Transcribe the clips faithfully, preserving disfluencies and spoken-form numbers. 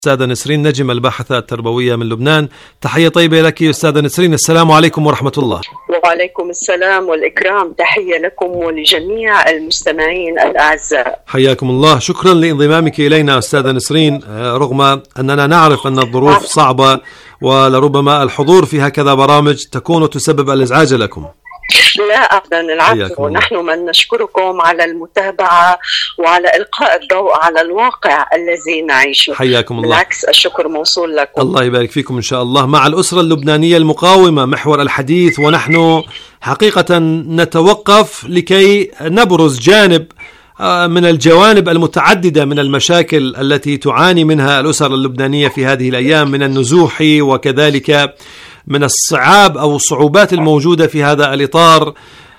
أستاذة نسرين نجم، الباحثة التربوية من لبنان. تحية طيبة لك أستاذة نسرين، السلام عليكم ورحمة الله. وعليكم السلام والإكرام، تحية لكم ولجميع المستمعين الأعزاء. حياكم الله، شكرا لانضمامك إلينا أستاذة نسرين، رغم أننا نعرف أن الظروف صعبة ولربما الحضور في هكذا برامج تكون تسبب الإزعاج لكم. لا أبدا، العفو، نحن من نشكركم على المتابعة وعلى إلقاء الضوء على الواقع الذي نعيشه. حياكم الله. بالعكس، الشكر موصول لكم. الله يبارك فيكم إن شاء الله. مع الأسرة اللبنانية المقاومة محور الحديث، ونحن حقيقة نتوقف لكي نبرز جانب من الجوانب المتعددة من المشاكل التي تعاني منها الأسر اللبنانية في هذه الأيام من النزوح وكذلك من الصعاب أو الصعوبات الموجودة في هذا الإطار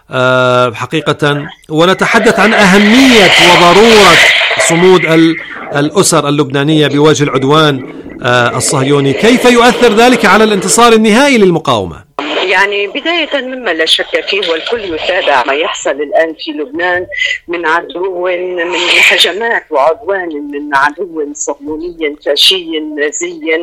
حقيقة، ونتحدث عن أهمية وضرورة صمود الأسر اللبنانية بوجه العدوان الصهيوني. كيف يؤثر ذلك على الانتصار النهائي للمقاومة؟ يعني بداية مما لا شك فيه، والكل يتابع ما يحصل الآن في لبنان من عدو، من هجمات وعدوان من عدو صهيوني فاشي نازي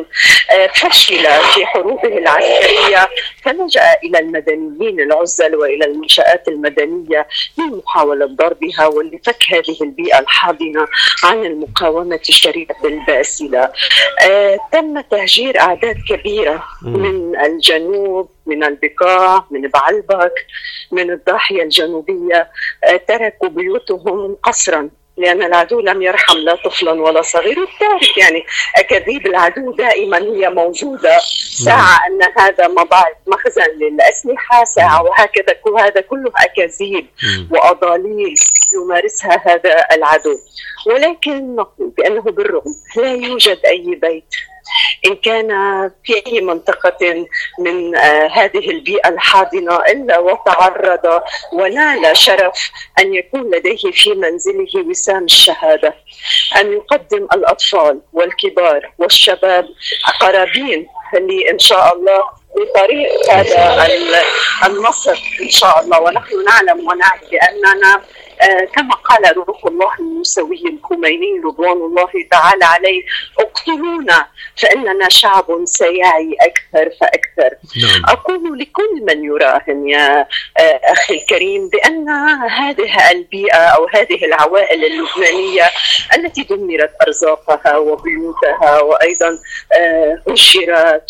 فشل في حروبه العسكرية، فلجأ إلى المدنيين العزل وإلى المنشآت المدنية لمحاولة ضربها ولفك هذه البيئة الحاضنة عن المقاومة الشريفة الباسلة. آه تم تهجير أعداد كبيرة من الجنوب، من البقاع، من بعلبك، من الضاحية الجنوبية، تركوا بيوتهم قصرا لأن العدو لم يرحم لا طفلا ولا صغير. وبتعرف يعني أكاذيب العدو دائما هي موجودة، ساعة أن هذا مضاعف مخزن للأسلحة، ساعة وهكذا، وهذا كله أكاذيب وأضاليل يمارسها هذا العدو. ولكن نقول بأنه بالرغم لا يوجد أي بيت إن كان في أي منطقة من آه هذه البيئة الحاضنة إلا وتعرض ونال شرف أن يكون لديه في منزله وسام الشهادة، أن يقدم الأطفال والكبار والشباب قرابين اللي إن شاء الله بطريق هذا النصر إن شاء الله. ونحن نعلم ونعي بأننا آه كما قال روح الله الموسوي الخميني رضوان الله تعالى عليه: اقتلونا فإننا شعب سيعي أكثر فأكثر. نعم. أقول لكل من يراهن يا آه أخي الكريم بأن هذه البيئة أو هذه العوائل اللبنانية التي دمرت أرزاقها وبيوتها وأيضا آه هجرت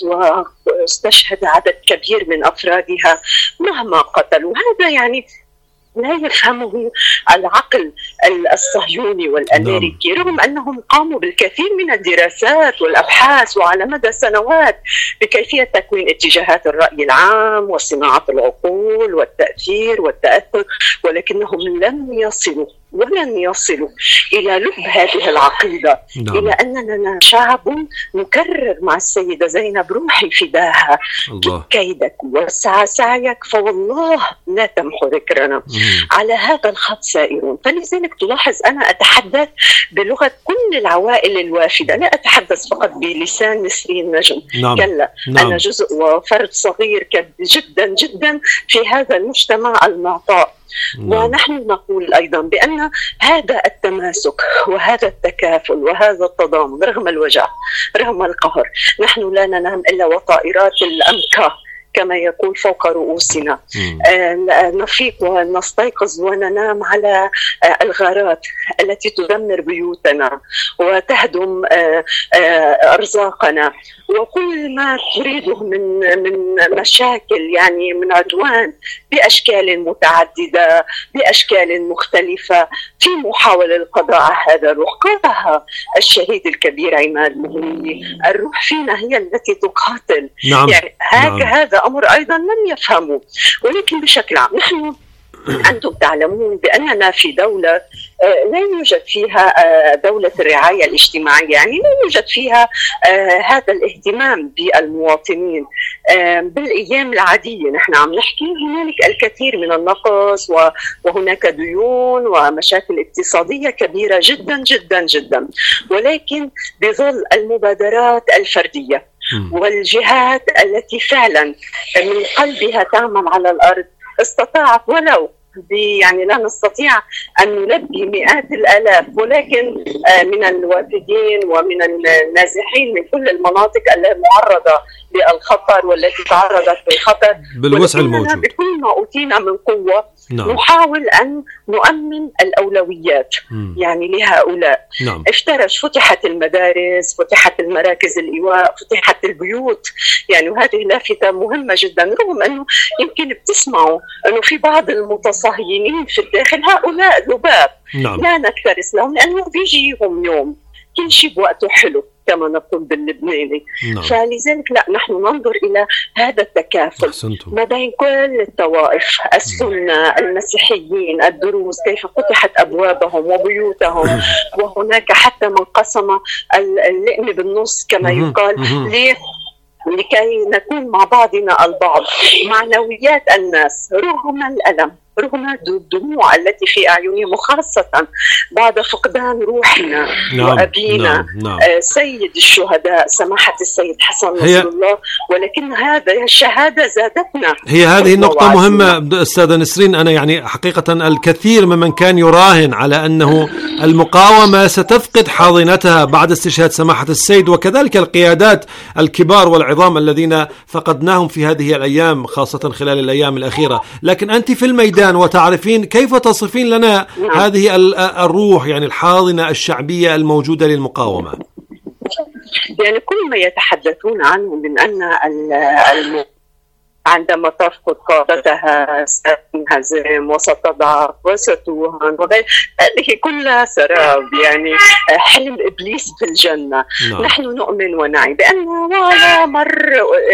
واستشهد عدد كبير من أفرادها مهما قتلوا، هذا يعني لا يفهمه العقل الصهيوني والأمريكي. نعم. رغم أنهم قاموا بالكثير من الدراسات والأبحاث وعلى مدى سنوات بكيفية تكوين اتجاهات الرأي العام وصناعة العقول والتأثير والتأثر، ولكنهم لم يصلوا ولن يصلوا إلى لب هذه العقيدة. نعم. إلى أننا شعب نكرر مع السيدة زينب: روحي فداها، كد كيدك وسعى سعيك فوالله لا تمحو ذكرنا. مم. على هذا الخط سائرون. فلذلك تلاحظ أنا أتحدث بلغة كل العوائل الوافدة، لا أتحدث فقط بلسان نسرين نجم. نعم. كلا. نعم. أنا جزء وفرد صغير جدا جدا في هذا المجتمع المعطاء. نعم. ونحن نقول أيضا بأن هذا التماسك وهذا التكافل وهذا التضامن رغم الوجع رغم القهر، نحن لا ننام إلا وطائرات الأمكة كما يقول فوق رؤوسنا. آه نفيق ونستيقظ وننام على آه الغارات التي تدمر بيوتنا وتهدم آه آه أرزاقنا، وكل ما تريده من من مشاكل يعني من عدوان بأشكال متعددة بأشكال مختلفة في محاولة للقضاء على هذا الروح. قالها الشهيد الكبير عماد مهني: الروح فينا هي التي تقاتل. نعم. يعني نعم. هذا أمر أيضا لم يفهموا. ولكن بشكل عام نحن أنتم تعلمون بأننا في دولة لا يوجد فيها دولة الرعاية الاجتماعية، يعني لا يوجد فيها هذا الاهتمام بالمواطنين بالأيام العادية. نحن عم نحكي هنالك الكثير من النقص وهناك ديون ومشاكل اقتصادية كبيرة جدا جدا جدا، ولكن بظل المبادرات الفردية والجهات التي فعلا من قلبها تعمل على الأرض استطاعت ولو يعني لا نستطيع أن نلبي مئات الآلاف، ولكن من الوافدين ومن النازحين من كل المناطق المعرضة للخطر والتي تعرضت للخطر بالوسع الموجود بكل ما أوتينا من قوة. نعم. نحاول أن نؤمن الأولويات م. يعني لهؤلاء. نعم. افترش فتحت المدارس، فتحت المراكز الإيواء، فتحت البيوت، يعني وهذه لافتة مهمة جدا، رغم أنه يمكن بتسمعوا أنه في بعض المتصهينين في الداخل هؤلاء ذباب. نعم. لا نكترث لهم لأنه بيجيهم يوم كل شيء بوقته حلو كما نقول باللبناني. نعم. فلذلك لا، نحن ننظر إلى هذا التكافل ما بين كل الطوائف، السنة، المسيحيين، الدروز، كيف فتحت أبوابهم وبيوتهم وهناك حتى من قسم اللئم بالنص كما يقال ليه لكي نكون مع بعضنا البعض. معنويات الناس رغم الألم، رغم الدموع التي في أعينهم، وخاصة بعد فقدان روحنا نعم. وأبينا نعم. نعم. سيد الشهداء سماحة السيد حسن نصر الله، ولكن هذا الشهادة زادتنا. هي هذه النقطة مهمة أستاذة نسرين. أنا يعني حقيقة الكثير ممن كان يراهن على أنه المقاومة ستفقد حاضنتها بعد استشهاد سماحة السيد، وكذلك القيادات الكبار والعظام الذين فقدناهم في هذه الأيام، خاصة خلال الأيام الأخيرة. لكن أنت في الميدان وتعرفين، كيف تصفين لنا نعم. هذه الروح يعني الحاضنة الشعبية الموجودة للمقاومة؟ يعني كل ما يتحدثون عنه من أن الم... عندما تفقد قادتها ستنهزم وستضعف وستوهن وغير، هذه كلها سراب، يعني حلم إبليس في الجنة. نعم. نحن نؤمن ونعي بأن ولا مر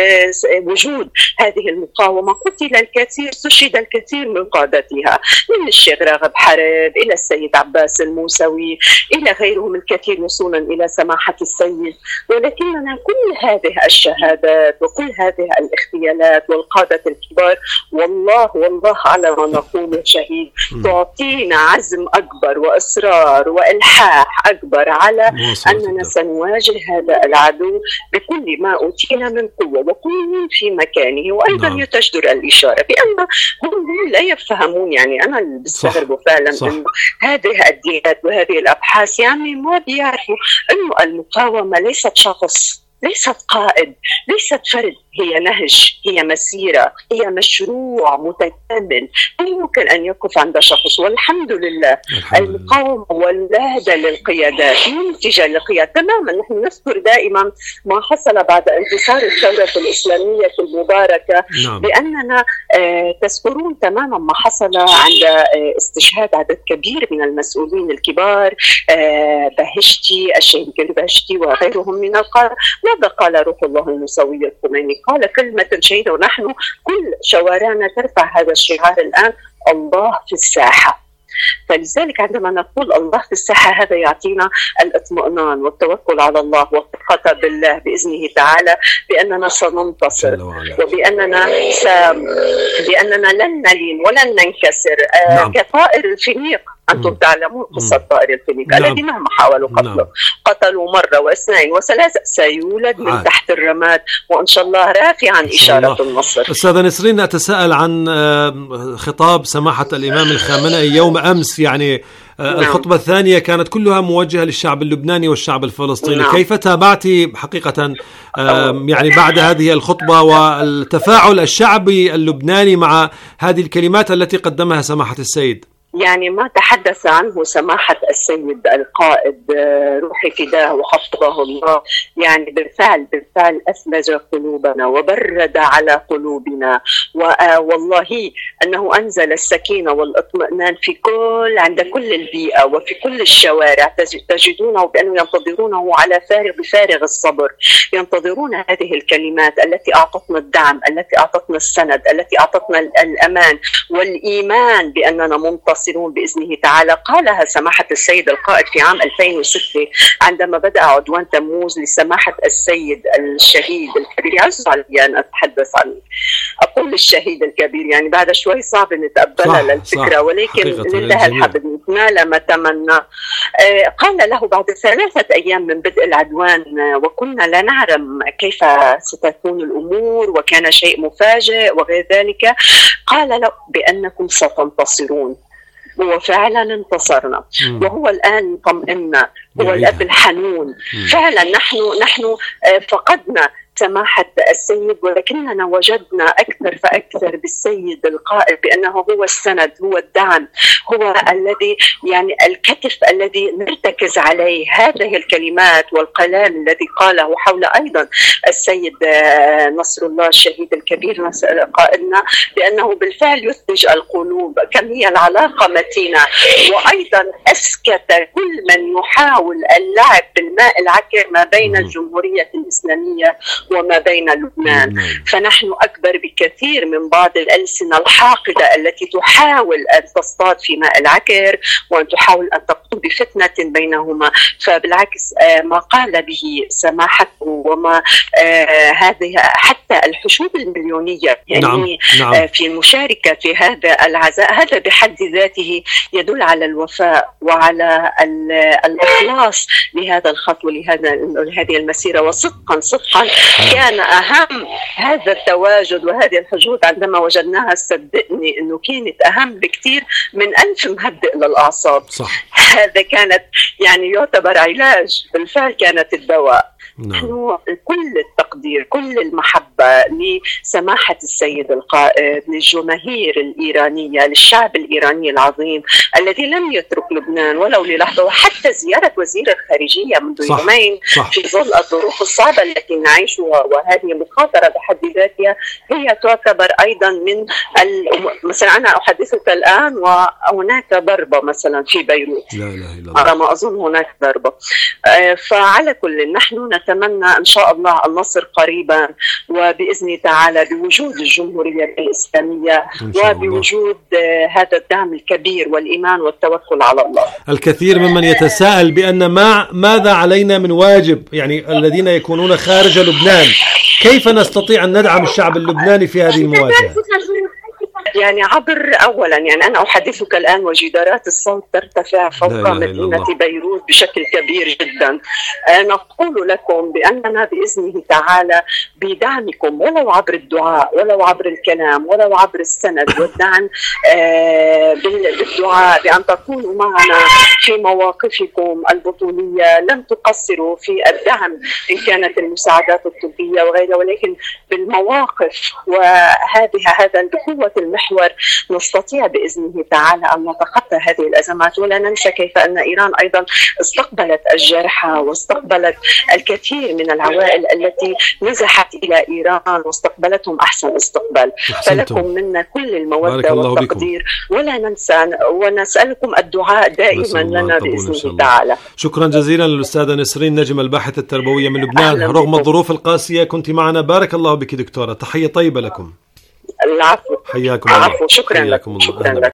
وجود هذه المقاومة قتل الكثير، استشهد الكثير من قادتها، من الشيخ راغب حرب إلى السيد عباس الموسوي إلى غيرهم الكثير، وصولا إلى سماحة السيد. ولكننا كل هذه الشهادات وكل هذه الاغتيالات القادة الكبار، والله والله على ما نقول شهيد، تعطينا عزم أكبر وإصرار وإلحاح أكبر على أننا سنواجه هذا العدو بكل ما أوتينا من قوة، وكل في مكانه. وأيضا نعم. يتجدر الإشارة بأن هم لا يفهمون، يعني أنا اللي بستغرب فعلا أن هذه الديات وهذه الأبحاث يعني ما بيعرفوا أنه المقاومة ليست شخص، ليست قائد، ليست فرد، هي نهج، هي مسيرة، هي مشروع متكامل لا يمكن أن يقف عند شخص. والحمد لله المقاومة ولادة للقيادات، منتجة للقيادة تماما. نحن نذكر دائما ما حصل بعد انتصار الثورة الإسلامية المباركة. نعم. بأننا آه تذكرون تماما ما حصل عند آه استشهاد عدد كبير من المسؤولين الكبار، آه بهشتي، الشهيد بهشتي وغيرهم من القادة. ماذا قال روح الله الموسوي الخميني؟ قال كلمة شهيدة، ونحن كل شوارعنا ترفع هذا الشعار الآن: الله في الساحة. فلذلك عندما نقول الله في الساحة، هذا يعطينا الاطمئنان والتوكل على الله والثقة بالله بإذنه تعالى بأننا سننتصر، وبأننا س... بأننا لن نلين ولن ننكسر. نعم. كطائر الفينيق، أنتم تعلمون قصة طائر الفينيق الذي مهما حاولوا قتله نعم. قتلوا مرة واثنين وثلاثة، سيولد من آه. تحت الرماد، وإن شاء الله رافعا إشارة النصر. أستاذة نسرين، أتساءل عن خطاب سماحة الإمام الخامنئي يوم أمس، يعني نعم. الخطبة الثانية كانت كلها موجهة للشعب اللبناني والشعب الفلسطيني. نعم. كيف تابعتي حقيقة يعني بعد هذه الخطبة والتفاعل الشعبي اللبناني مع هذه الكلمات التي قدمها سماحة السيد؟ يعني ما تحدث عنه سماحة السيد القائد روحي فداه وحفظه الله، يعني بالفعل بالفعل أثلج قلوبنا وبرد على قلوبنا، والله أنه أنزل السكينة والاطمئنان في كل عند كل البيئة وفي كل الشوارع. تجدونه بأنه ينتظرونه على فارغ بفارغ الصبر، ينتظرون هذه الكلمات التي أعطتنا الدعم، التي أعطتنا السند، التي أعطتنا الأمان والإيمان بأننا منتصر منتصرون بإذنه تعالى. قالها سماحة السيد القائد في عام ألفين وستة عندما بدأ عدوان تموز لسماحة السيد الشهيد الكبير. يعز علي أن أتحدث عن أقول الشهيد الكبير، يعني بعد شوي صعب نتقبلها للفكرة، ولكن لله الحمد نال ما تمنى. قال له بعد ثلاثة أيام من بدء العدوان وكنا لا نعلم كيف ستكون الأمور وكان شيء مفاجئ وغير ذلك، قال له بأنكم ستنتصرون، وفعلا انتصرنا. مم. وهو الآن طمئنا، هو الأب الحنون. مم. فعلا نحن نحن فقدنا سماحة السيد، ولكننا وجدنا أكثر فأكثر بالسيد القائد بأنه هو السند، هو الدعم، هو الذي يعني الكتف الذي نرتكز عليه. هذه الكلمات والكلام الذي قاله حول أيضا السيد نصر الله الشهيد الكبير قائدنا، بأنه بالفعل يثلج القلوب، كم هي العلاقة متينة. وأيضا أسكت كل من يحاول اللعب بالماء العكر ما بين الجمهورية الإسلامية وما بين لبنان. فنحن أكبر بكثير من بعض الألسنة الحاقدة التي تحاول أن تصطاد في ماء العكر وأن تحاول أن تقوم بفتنة بينهما. فبالعكس ما قال به سماحته وما هذه حتى الحشود المليونية يعني نعم. نعم. في المشاركة في هذا العزاء، هذا بحد ذاته يدل على الوفاء وعلى الإخلاص لهذا الخط ولهذا لهذه المسيرة. وصدقا صدقا كان أهم هذا التواجد وهذه الحشود عندما وجدناها، صدقني أنه كانت أهم بكثير من ألف مهدئ للأعصاب. صح. هذا كانت يعني يعتبر علاج، بالفعل كانت الدواء. نحن كل التقدير كل المحبة لسماحة السيد القائد، للجماهير الإيرانية، للشعب الإيراني العظيم الذي لم يترك لبنان ولو للحظة. وحتى زيارة وزير الخارجية منذ صح. يومين صح. في ظل الظروف الصعبة التي نعيشها، وهذه مخاطرة بحد ذاتها، هي تعتبر أيضا من مثلا أنا أحدثك الآن وهناك ضربة مثلا في بيروت، لا لا لا. على ما أظن هناك ضربة. فعلى كل نحن نتمنى إن شاء الله النصر قريبا، وبإذن تعالى بوجود الجمهورية الإسلامية وبوجود هذا الدعم الكبير والإيمان والتوكل على الله. الكثير ممن يتساءل بأن ما ماذا علينا من واجب، يعني الذين يكونون خارج لبنان، كيف نستطيع أن ندعم الشعب اللبناني في هذه المواجهة؟ يعني عبر أولا يعني أنا أحدثك الآن وجدارات الصوت ترتفع فوق مدينة بيروت بشكل كبير جدا. نقول لكم بأننا بإذنه تعالى بدعمكم، ولو عبر الدعاء ولو عبر الكلام ولو عبر السند والدعم بالدعاء، بأن تكونوا معنا في مواقفكم البطولية. لم تقصروا في الدعم إن كانت المساعدات الطبية وغيرها، ولكن بالمواقف وهذه هذا بقوة المحور نستطيع بإذنه تعالى أن نتخطى هذه الأزمات. ولا ننسى كيف أن إيران أيضا استقبلت الجرحى واستقبلت الكثير من العوائل التي نزحت إلى إيران واستقبلتهم أحسن استقبال. فلكم منا كل المودة والتقدير، ولا ننسى ونسألكم الدعاء دائما لنا بإذنه تعالى. شكرا جزيلا للأستاذة نسرين نجم الباحثة التربوية من لبنان. رغم الظروف القاسية كنت معنا، بارك الله بك دكتورة، تحية طيبة لكم. العفو. حياكم الله. شكرا لكم. شكرا لك.